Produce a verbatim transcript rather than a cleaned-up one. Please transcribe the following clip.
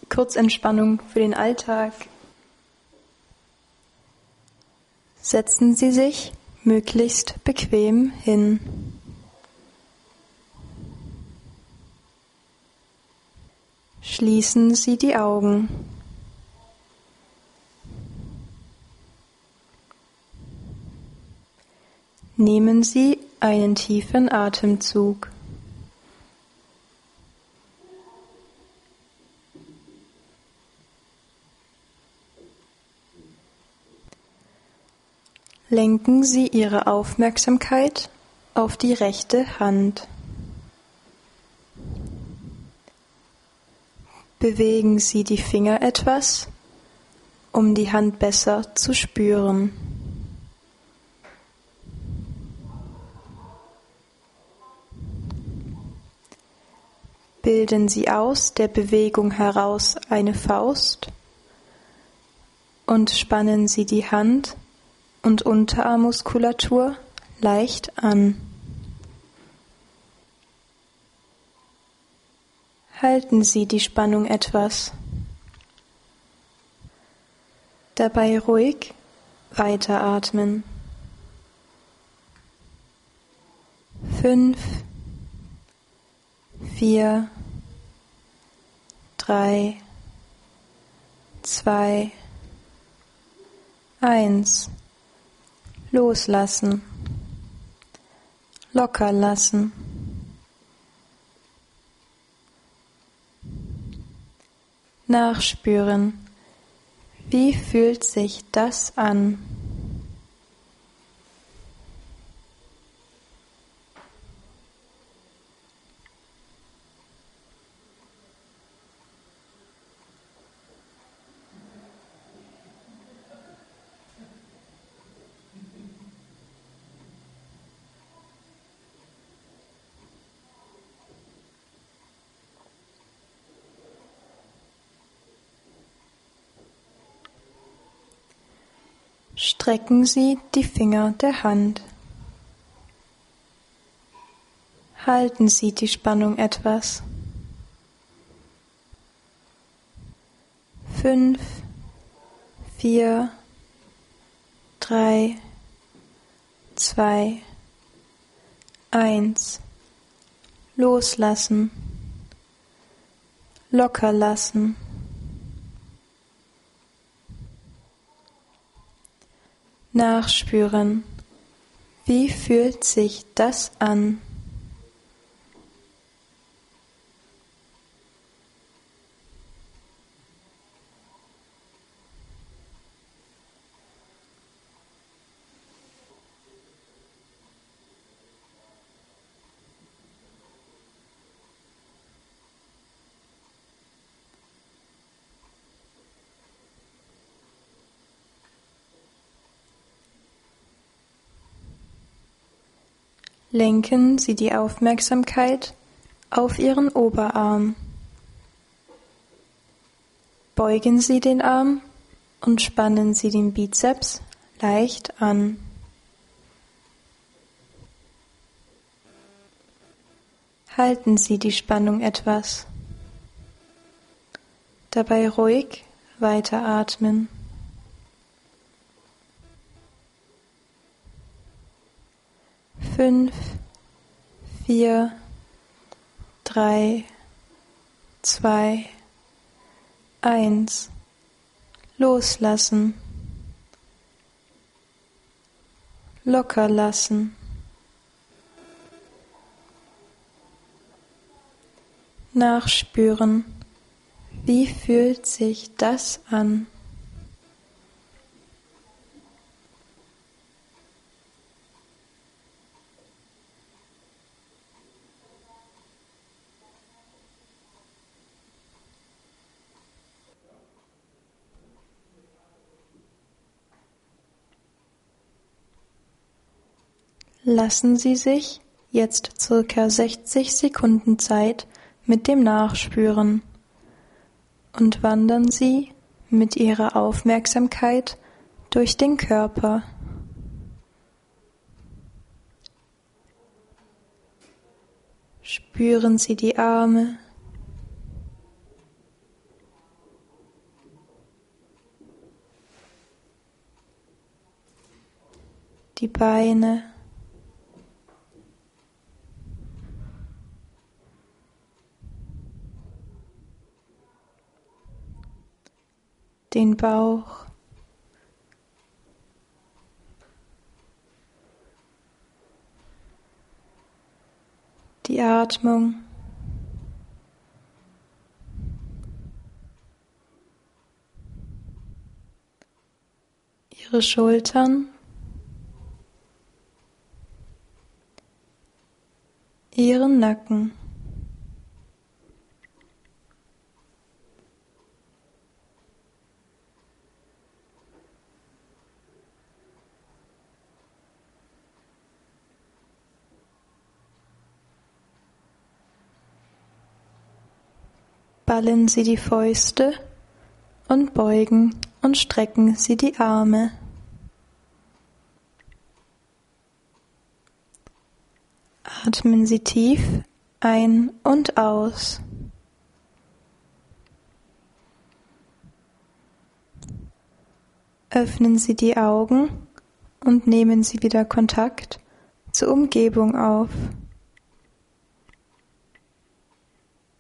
Kurzentspannung für den Alltag. Setzen Sie sich möglichst bequem hin. Schließen Sie die Augen. Nehmen Sie einen tiefen Atemzug. Lenken Sie Ihre Aufmerksamkeit auf die rechte Hand. Bewegen Sie die Finger etwas, um die Hand besser zu spüren. Bilden Sie aus der Bewegung heraus eine Faust und spannen Sie die Hand und Unterarmmuskulatur leicht an. Halten Sie die Spannung etwas. Dabei ruhig weiteratmen. Fünf, vier, drei, zwei, eins. Loslassen. Locker lassen. Nachspüren. Wie fühlt sich das an? Strecken Sie die Finger der Hand. Halten Sie die Spannung etwas. Fünf, vier, drei, zwei, eins. Loslassen. Locker lassen. Nachspüren. Wie fühlt sich das an? Lenken Sie die Aufmerksamkeit auf Ihren Oberarm. Beugen Sie den Arm und spannen Sie den Bizeps leicht an. Halten Sie die Spannung etwas. Dabei ruhig weiteratmen. Fünf, vier, drei, zwei, eins. Loslassen. Locker lassen. Nachspüren. Wie fühlt sich das an? Lassen Sie sich jetzt circa sechzig Sekunden Zeit mit dem Nachspüren und wandern Sie mit Ihrer Aufmerksamkeit durch den Körper. Spüren Sie die Arme, die Beine, den Bauch, die Atmung, Ihre Schultern, Ihren Nacken. Ballen Sie die Fäuste und beugen und strecken Sie die Arme. Atmen Sie tief ein und aus. Öffnen Sie die Augen und nehmen Sie wieder Kontakt zur Umgebung auf.